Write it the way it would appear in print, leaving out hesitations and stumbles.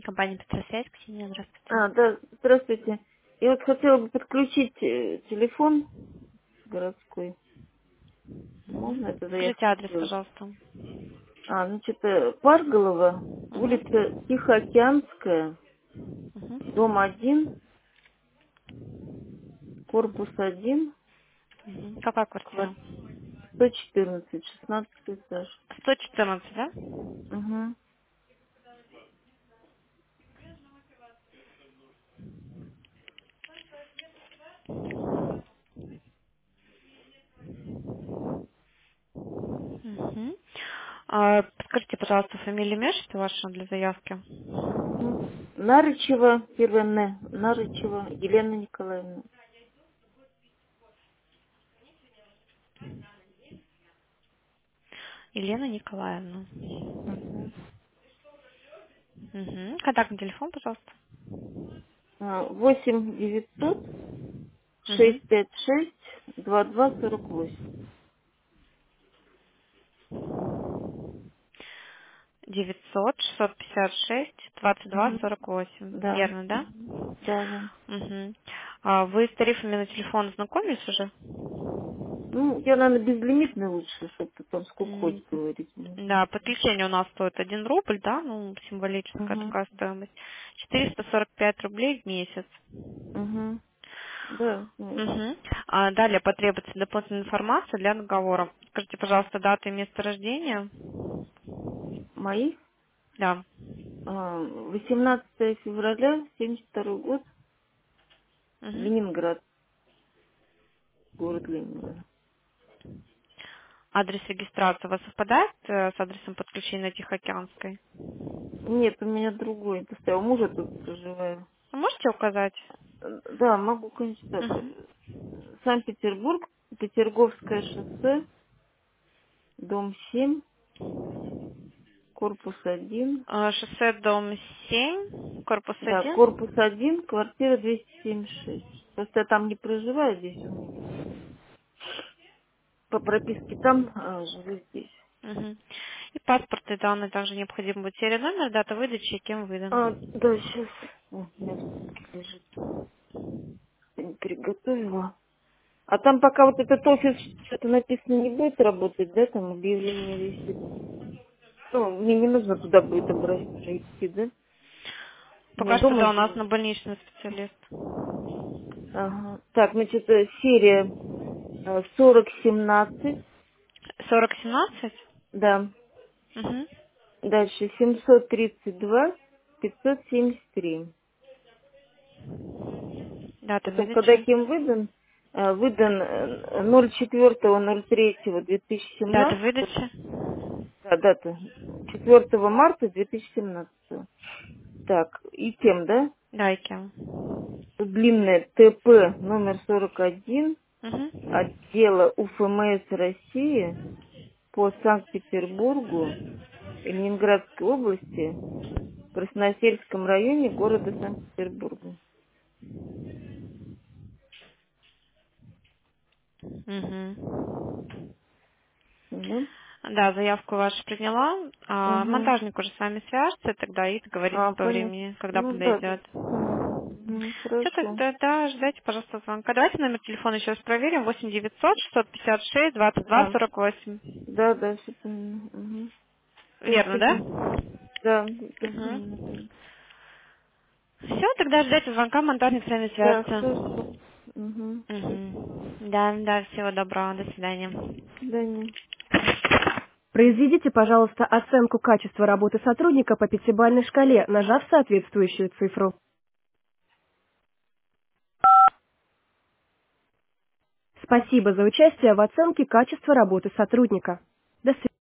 Компания «Петросвязь», Ксения, здравствуйте. Да, здравствуйте. Я вот хотела бы подключить телефон городской. Можно Мгм. это Скажите заявку адрес, сделать? пожалуйста. Значит, Парголова, Угу. улица Тихоокеанская, Угу. дом 1, корпус 1, Угу. Какая квартира квартира? 114, 16 этаж. 114, да? Угу. Угу. Подскажите, пожалуйста, фамилию, имя, отчество ваше для заявки. Нарычева, первое Н, Нарычева Елена Николаевна. Елена Николаевна. Угу. Угу. Контактный телефон, пожалуйста. 8 900 Угу. 656 2248. Угу. 900-656-22-48. Да. Верно, да? Мгм. Да, да. Угу. Вы с тарифами на телефон знакомились уже? Ну, я, наверное, безлимитный лучше, чтобы там сколько М, хочешь говорить. Мне. Да, подключение у нас стоит 1 рубль, да, ну, символическая Угу. такая стоимость. 445 рублей в месяц. Угу. Да, Мгм. Далее потребуется дополнительная информация для договора. Скажите, пожалуйста, дату и место рождения. мои. Да. 18 февраля, 72 год, Мгм. Ленинград, город Ленинград. Адрес регистрации у вас совпадает с адресом подключения на Тихоокеанской? Нет, у меня другой. Поставил мужа тут проживаю. Вы можете указать? Да, могу, конечно, так. Мгм. Санкт-Петербург, Петерговское шоссе, дом 7, корпус 1. Шоссе, дом 7, корпус Да, 1. корпус 1, квартира 276. Просто я там не проживаю, здесь у меня. По прописке там, живу здесь. Мгм. И паспортные данные также необходимо будет. Серия номер, дата выдачи и кем выдан. Да, сейчас. У меня в сумке лежит. Я не переготовила. А там пока вот этот офис что-то написано не будет работать, да, там объявление висит. Ну, мне не нужно туда будет обращаться идти, да? Мне Пока что, дома да, у нас сделать. на больничный специалист. Ага. Так, значит, серия 4017, 4017. да. Угу. Дальше 732, 573. Дата Потом, когда выдачи. кем выдан, выдан 04.03.2017, Дата выдачи. да, дата 4 марта 2017. Так, и кем, да? Да, и кем. Длинное ТП номер 41 Угу. отдела УФМС России по Санкт-Петербургу и Ленинградской области в Красносельском районе города Санкт-Петербурга. Угу. Да? Да, заявку вашу приняла. Угу. Монтажник уже с вами свяжется тогда и договорится по Понятно. времени, когда Ну да, да, подойдет. понятно. Мгм, Все, хорошо. тогда, да, ждайте, пожалуйста, звонка. Давайте номер телефона еще раз проверим. 8 900 656 Да, 22 48. да, да, все поняла. Угу. Верно, да? Спасибо. Да, да, поняла. Угу. Все, тогда ждайте звонка, монтажник с вами Да, свяжется. хорошо. Угу. Угу. Да, да, всего доброго, до свидания. До свидания. Произведите, пожалуйста, оценку качества работы сотрудника по пятибалльной шкале, нажав соответствующую цифру. Спасибо за участие в оценке качества работы сотрудника. До свидания.